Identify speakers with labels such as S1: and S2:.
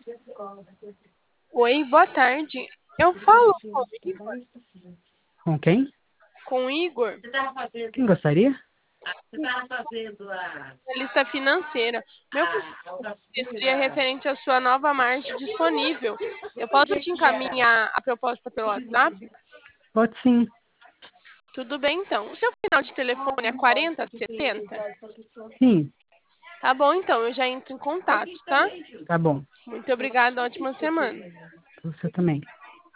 S1: Oi, boa tarde. Eu falo com o Igor.
S2: Com quem?
S1: Com o Igor,
S2: Quem gostaria?
S1: analista financeira. Meu conselho seria referente à sua nova margem disponível. Eu posso te encaminhar a proposta pelo WhatsApp?
S2: Pode sim.
S1: Tudo bem, então. O seu final de telefone é 4070?
S2: Sim,
S1: Tá bom, então. Eu já entro em contato, tá?
S2: tá bom.
S1: Muito obrigada. Ótima semana.
S2: Você também.